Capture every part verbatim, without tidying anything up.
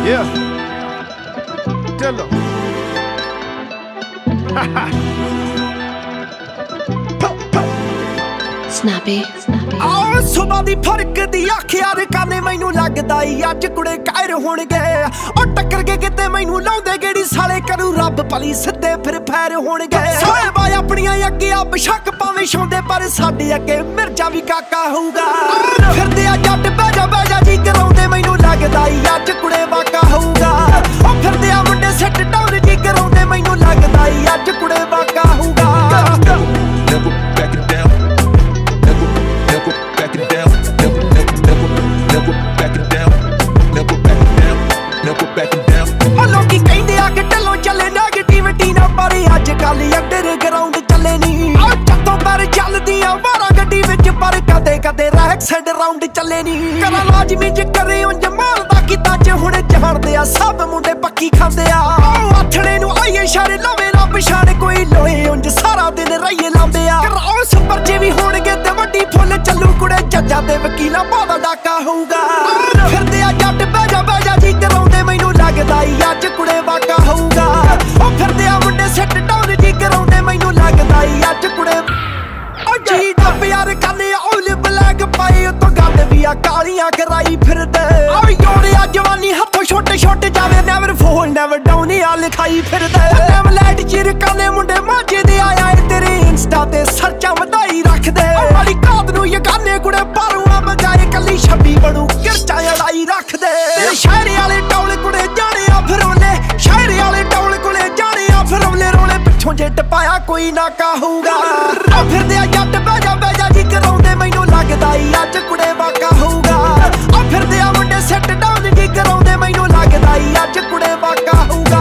Yeah. Dillo. Snappy. ਆ ਸੁਬਾ ਦੀ ਫਰਕ ਦੀ ਅੱਖ ਯਾਰ ਕਾਨੇ ਮੈਨੂੰ ਲੱਗਦਾ ਈ ਅੱਜ ਕੁੜੇ ਕਾਇਰ ਹੋਣਗੇ ਉਹ ਟੱਕਰ ਕੇ ਕਿਤੇ ਮੈਨੂੰ ਲਾਉਂਦੇ ਗੇੜੀ ਸਾਲੇ ਕਰੂ ਰੱਬ ਭਲੀ ਸਿੱਧੇ ਫਿਰ ਫੈਰ ਹੋਣਗੇ ਸਾਰੇ ਬਾਈ ਆਪਣੀਆਂ ਅੱਗੇ ਆ ਬਸ਼ੱਕ ਪਾਵੇਂ ਛਾਉਂਦੇ ਪਰ ਸਾਡੇ ਅੱਗੇ ਮਿਰਜ਼ਾ ਵੀ ਕਾਕਾ ਹੋਊਗਾ ਫਿਰਦੇ ਆ ਜੱਟ ਬਹਿ ਜਾ ਬਹਿ ਜਾ ਜੀ ਕਰਾਉਂਦੇ ਮੈਨੂੰ ਲੱਗਦਾ ਈ ਅੱਜ ਕੁੜੇ ਵਾਕਾ ਹੋਊਗਾ ਉਹ ਫਿਰਦੇ ਆ ਮੁੰਡੇ ਸੈੱਟ ਡਾਊਨ ਜੀ ਕਰਾਉਂਦੇ ਮੈਨੂੰ ਲੱਗਦਾ ਈ ਅੱਜ ਕੁੜੇ ਵਾਕਾ ਹੋਊਗਾ ਲੋਕੀ ਕਹਿੰਦੇ ਆ ਕਿ ਢੱਲੋਂ ਚੱਲੇ ਨੈਗੇਟਿਵਿਟੀ ਨਾ ਪਰ ਅੱਜ ਕੱਲ ਅੰਡਰਗਰਾਉਂਡ ਚੱਲੇ ਨੀ ਆ ਚੱਤੋਂ ਪਰ ਚੱਲਦੀਆਂ ਮਾਰਾ ਗੱਡੀ ਵਿੱਚ ਪਰ ਕਦੇ ਕਦੇ ਰੈਕਸਡ ਰਾਉਂਡ ਚੱਲੇ ਨੀ ਕਰਾ ਲਾਜ਼ਮੀ ਜੇ ਕਰੇ ਉਂਝ ਮਾਲ ਦਾ ਕੀਤਾ ਚ ਹੁਣ ਜਾਣਦੇ ਆ ਸਭ ਮੁੰਡੇ ਪੱਕੀ ਖਾਂਦੇ ਆ ਆਥਣੇ ਨੂੰ ਆਈਏ ਸ਼ਾਰੇ ਲਾਵੇ ਨਾ ਪਛਾਣ ਕੋਈ ਲੋਏ ਉਂਝ ਸਾਰਾ ਦਿਨ ਰਹੀਏ ਲਾਉਂਦੇ ਆ ਕਰਾਉ ਸੁਪਰ ਜੇ ਵੀ ਹੋਣਗੇ ਤੇ ਵੱਡੀ ਫੁੱਲ ਚੱਲੂ ਕੁੜੇ ਜੱਜਾਂ ਦੇ ਵਕੀਲਾਂ ਬਾਦਾ ਡਾਕਾ ਹੋਊਗਾ ਫਿਰਦੇ ਆ ਜੱਟ ਬਹਿ ਜਾ ਬਹਿ ਜਾ ਜੀ ਕਰਾਉਂਦੇ ਮੈਨੂੰ ਲੱਗਦਾ ਈ ਅੱਜ ਕੁੜੇ ਵਾਕਾ ਹੋਊਗਾ ਉਹ ਫਿਰਦੇ ਆ ਮੁੰਡੇ ਸੈੱਟ ਡਾਊਨ ਜੀ ਕਰਾਉਂਦੇ ਮੈਨੂੰ ਲੱਗਦਾ ਈ ਅੱਜ ਕੁੜੇ ਉਹ ਜੀ ਡੱਬ ਯਾਰ ਕਾਨੇ ਔਲ ਬਲੈਕ ਪਾਈ ਉਤੋਂ ਗੱਲ ਵੀ ਆ ਕਾਲੀਆਂ ਕਰਾਈ ਫਿਰਦੇ ਓ ਯੋੜਿਆ ਜਵਾਨੀ ਹੱਥੋਂ ਛੋਟੇ ਛੋਟੇ ਜਾਵੇ ਨੈਵਰ ਫੋਲ ਨੈਵਰ ਡਾਊਨ ਆ ਲਿਖਾਈ ਫਿਰਦੇ ਨੈਮ ਲੈਟ ਚਿਰ ਕਾਨੇ ਮੁੰਡੇ ਮਾਝੇ ਦੇ ਆਇਆ ਤੇਰੇ ਇੰਸਟਾ ਤੇ ਸਰਚਾਂ ਵਧਾਈ ਰੱਖਦੇ ਵਾਲੀ ਕਾਦ ਨੂੰ ਯਗਾਨੇ ਕੁੜੇ ਬਾਰੂਆਂ ਬਜਾਏ ਕੱਲੀ ਛੱਬੀ ਬਣੂ ਕਿਰਚਾ ਲੜਾਈ ਰੱਖਦੇ ਤੇਰੇ ਸ਼ਹਿਰ ਵਾਲੇ ਟੌਲ ਕੁੜੇ ਜਾਣੇ ਆ ਫਿਰੋਲੇ ਸ਼ਹਿਰ ਵਾਲੇ ਟੌਲ ਕੁੜੇ ਜਾਣੇ ਆ ਫਿਰੋਲੇ ਰੋਲੇ ਪਿੱਛੋਂ ਜੇ ਟਪਾਇਆ ਕੋਈ ਨਾ ਕਹੂਗਾ ਆ ਫਿਰਦੇ ਆ ਜੱਟ ਬਹਿ ਜਾ ਬਹਿ ਜਾ ਜੀ ਕਰਾਉਂਦੇ ਮੈਨੂੰ ਲੱਗਦਾ ਈ ਅੱਜ ਕੁੜੇ ਵਾਕਾ ਹੋਊਗਾ ਆ ਫਿਰਦੇ ਆ ਮੁੰਡੇ ਸੈੱਟ ਡਾਊਨ ਜੀ ਕਰਾਉਂਦੇ ਮੈਨੂੰ ਲੱਗਦਾ ਈ ਅੱਜ ਕੁੜੇ ਵਾਕਾ ਹੋਊਗਾ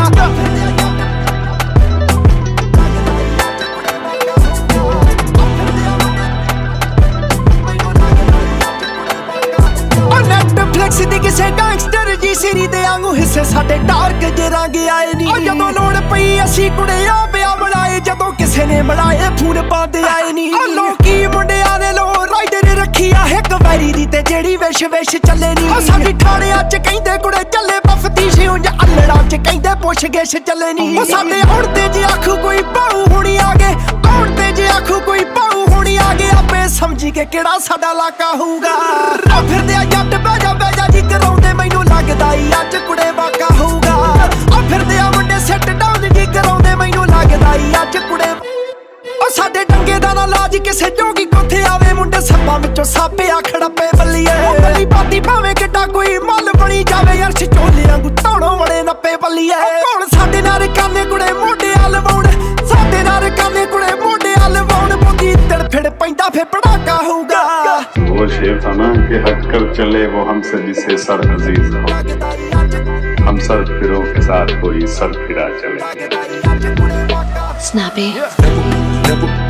ਨੈਟਫਲਿਕਸ ਦੀ ਕਿਸੇ ਗੈਂਗਸਟਰ ਜੀ ਸੀਰੀ ਦੇ ਵਾਂਗੂ ਹਿੱਸੇ ਸਾਡੇ ਡਾਰਕ ਜੇ ਰੰਗ ਆਏ ਨੀ ਉਹ ਜਦੋਂ ਲੋੜ ਪਈ ਅਸੀਂ ਕੁੜੇ ਆ ਪਿਆ ਬਣਾਏ ਜਦੋਂ ਕਿਸੇ ਨੇ ਬਣਾਏ ਫੋਨ ਪਾਉਂਦੇ ਆਏ ਨੀ ਲੋਕੀ ਮੁੰਡਿਆਂ ਦੇ ਲੋ ਰਾਈਡਰ ਰੱਖੀ ਆ ਇੱਕ ਵੈਰੀ ਦੀ ਤੇ ਜਿਹੜੀ ਵਿਸ਼ ਵਿਸ਼ ਚੱਲੇ ਨੀ ਉਹ ਸਾਡੀ ਥਾਣਿਆਂ ਚ ਕਹਿੰਦੇ ਕੁੜੇ ਚੱਲੇ ਬਫਤੀਸ਼ ਉਂਝ ਅੱਲੜਾਂ ਚ ਕਹਿੰਦੇ ਪੁੱਛ ਗਿੱਛ ਚੱਲੇ ਨੀ ਉਹ ਸਾਡੇ ਹੁਣ ਤੇ ਜੇ ਆਖੂ ਕੋਈ ਬਾਹੂ ਹੁਣੀ ਆ ਗਏ ਹੁਣ ਤੇ ਜੇ ਆਖੂ ਕੋਈ ਬਾਹੂ ਹੁਣੀ ਆ ਗਏ ਆਪੇ ਸਮਝੀ ਕੇ ਕਿਹੜਾ ਸਾਡਾ ਇਲਾਕਾ ਹੋਊਗਾ ਆ ਫਿਰਦੇ ਆ ਜੱਟ ਬਹਿ ਜਾ ਬਹਿ ਜਾ ਜੀ ਕਰਾਉਂਦੇ ਮੈਨੂੰ ਲੱਗਦਾ ਈ ਅੱਜ ਕੁੜੇ ਵਾਕਾ ਹੋਊਗਾ ਆ ਫਿਰਦੇ ਆ ਮੁੰਡੇ ਸੈੱਟ ਡਾਊਨ ਜੀ ਕਰਾਉਂਦੇ ਮੈਨੂੰ ਲੱਗਦਾ ਈ ਅੱਜ ਕੁੜੇ ਉਹ ਸਾਡੇ ਡੰਗੇ ਦਾ ਨਾ ਲਾਜ ਕਿਸੇ ਜੋਗੀ ਕੋਥੇ ਆਵੇ ਮੁੰਡੇ ਸੱਪਾਂ ਵਿੱਚੋਂ ਸੱਪ ਆ ਖੜੱਪੇ ਬੱਲੀਏ ਉਹ ਬੱਲੀ ਬਾਤੀ ਭਾਵੇਂ ਕਿੱਡਾ ਕੋਈ ਮੱਲ ਬਣੀ ਜਾਵੇ ਯਾਰ ਛੋਲਿਆਂ ਗੁੱਟਾਣੋਂ ਵੜੇ ਨੱਪੇ ਬੱਲੀਏ ਕੌਣ ਸਾਡੇ ਨਾਲ ਕਾਨੇ ਕੁੜੇ ਮੋਢਿਆਂ ਲਵਾਉਣ ਸਾਡੇ ਨਾਲ ਕਾਨੇ ਕੁੜੇ ਮੋਢਿਆਂ ਲਵਾਉਣ ਬੁੱਧੀ ਤੜਫੜ ਪੈਂਦਾ ਫੇ ਪੜਾਕਾ ਹੋਊਗਾ वो शेर था ना कि हट कर चले वो हमसे जिसे सर अजीज हो हम सर फिरों के साथ कोई सर फिरा चले Snappy.